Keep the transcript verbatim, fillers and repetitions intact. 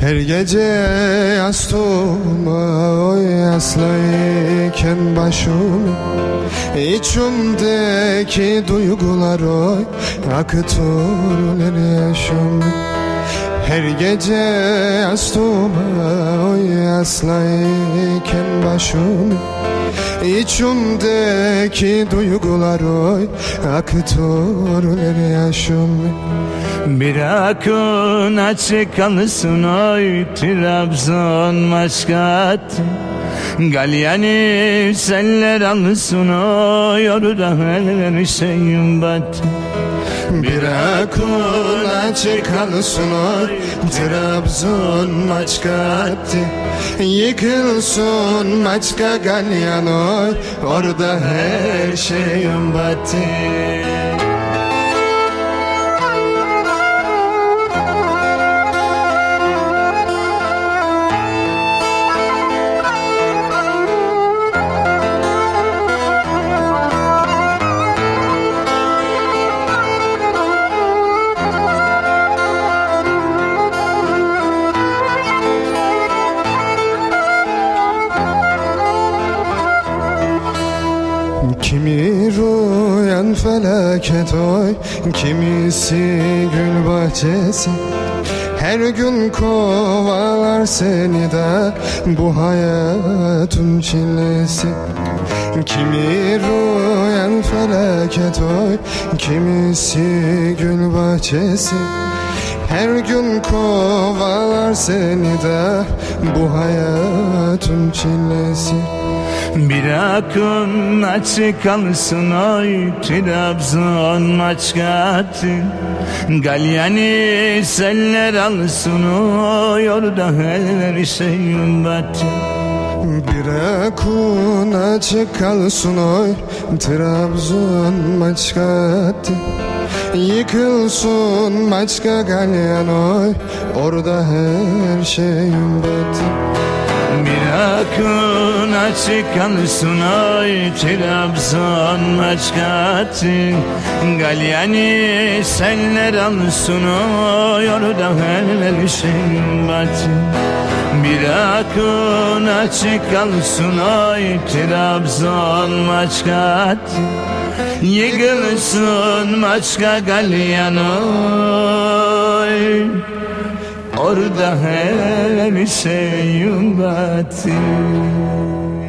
Her gece yastığıma oy yaslayken başımı, İçimdeki duygular oy akıtır yaşamı. Her gece yastığıma oy yaslayken başımı, İçimdeki duygular oy akıtır yaşamı. Bir akın açık kalsın oy Trabzon Maşkat, Galyani seller alsın oy orada her şeyim bat. Bir akın açık kalsın oy Trabzon Maşkat, yıkılsın Maçka Galyan oy orada her şeyim battı. Kimi rüyan felaket oy, kimisi gül bahçesi. Her gün kovalar seni de bu hayatın çilesi. Kimi rüyan felaket oy, kimisi gül bahçesi. Her gün kovalar seni de bu hayatın çilesi. Bir akın açık kalsın oy Trabzon Maçkat, Galyani seller alsın oy orada her şeyim bat. Bir akın açık kalsın oy Trabzon Maçkat, yıkılsın Maçka Galyan oy orada her şeyim battı. Bir akın açık kalsın oy Trabzon Maçkat, Galyani seller alsın oy orada her şeyim bat. Bir akın açık kalsın oy Trabzon Maçkat, yıkılsın Maçka Galyan oy orada her şeyim battı.